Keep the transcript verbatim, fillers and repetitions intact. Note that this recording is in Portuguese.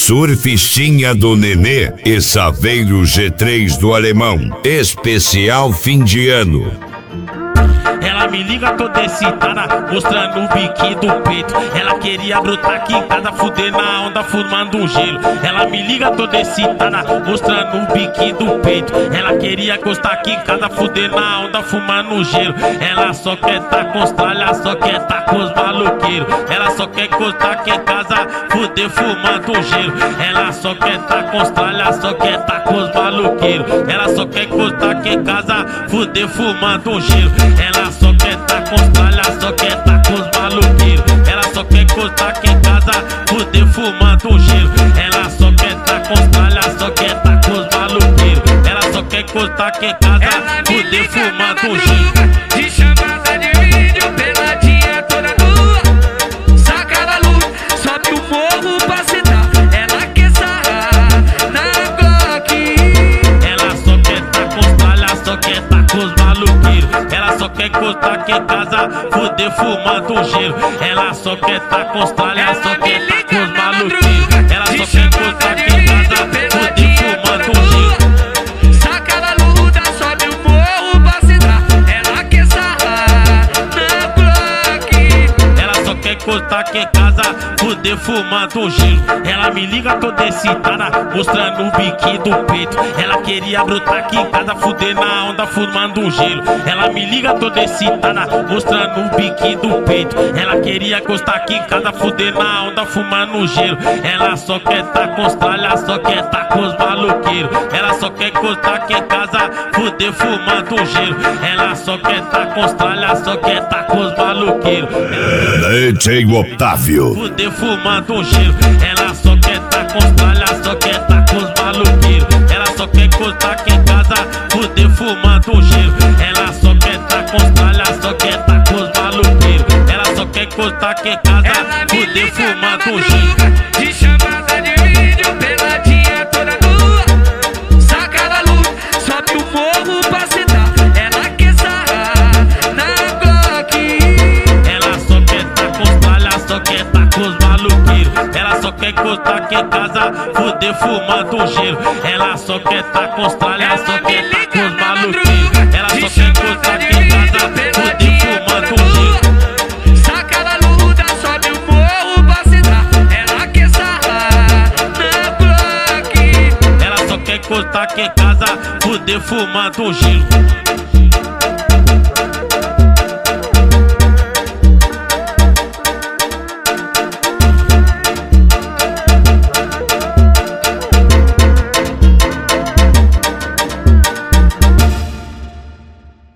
Surfistinha do Nenê e Saveiro G três do Alemão. Especial fim de ano. Ela me liga toda excitada, mostrando o biquinho do peito. Ela queria brotar aqui em casa, fuder na onda, fumando um gelo. Ela me liga toda excitada, mostrando o biquinho do peito. Ela queria gostar aqui em casa, fuder na onda, fumando um gelo. Ela só quer tá com os tralhas, só quer tá com os maloqueiros. Ela só quer gostar aqui em casa, fuder fumando um gelo. Ela só quer tá com os tralhas, só quer tá com os maloqueiros. Ela só quer gostar aqui em casa, fuder fumando um gelo. Ela só quer tá com os tralhas, só quer tá com os maloqueiros. Ela só quer gostar aqui em casa, fuder fumando um gelo. Ela só quer tá com os tralhas, só quer tá com os maloqueiros. Ela só quer gostar aqui em casa, fuder fumando um gelo. De chamada de vídeo, peladinha toda nua. Saca da luz, sobe o morro pra sentar. Ela quer sarrar na Glock. Ela só quer tá com os tralhas, só quer tá com os maloqueiros. Ela só quer gostar aqui em casa, fuder fumando um gelo. Ela só quer tá com os tralhas, só quer tá com os maloqueiros. Ela só quer gostar aqui em casa, fuder fumando um gelo. Saca da luta, sobe o morro pra sentar. Ela quer sarrar na Glock. Ela só quer gostar aqui em casa, fuder fumando um gelo. Ela me liga toda excitada, mostrando o biquinho do peito. Ela queria brotar aqui em casa, fuder na onda, fumando um gelo. Ela me liga toda excitada, mostrando o biquinho do peito. Ela queria gostar aqui em casa, fuder na onda, fumando um gelo. Ela só quer tá com os tralhas, só quer tá com os maloqueiros. Ela só quer gostar aqui em casa, fuder fumando um gelo. Ela só quer tá com os tralhas, só quer tá com os maloqueiros. D J Otávio. Fuder fumando um gelo. Ela só quer tá com os tralhas, só quer tá com os maloqueiros. Ela só quer gostar aqui em casa, fuder fumando um gelo. Ela só quer tá com os tralhas, só quer tá com os maloqueiros. Ela só quer gostar aqui em casa, fuder fumando um gelo. De chamada de vídeo, peladinha toda nua. Saca da luz, sobe o morro pra sentar. Ela quer sarrar na Glock. Ela só quer tá com os tralhas, só quer tá com os maloqueiros. Ela só quer gostar aqui em casa, fuder fumando um gelo. Ela só quer tá com os tralhas, só quer tá com os maloqueiros. Ela só quer gostar aqui em casa, fuder fumando um gelo. Saca da luta, sobe o morro pra sentar. Ela quer sarrar na Glock. Ela só quer gostar aqui em casa, fuder fumando um gelo.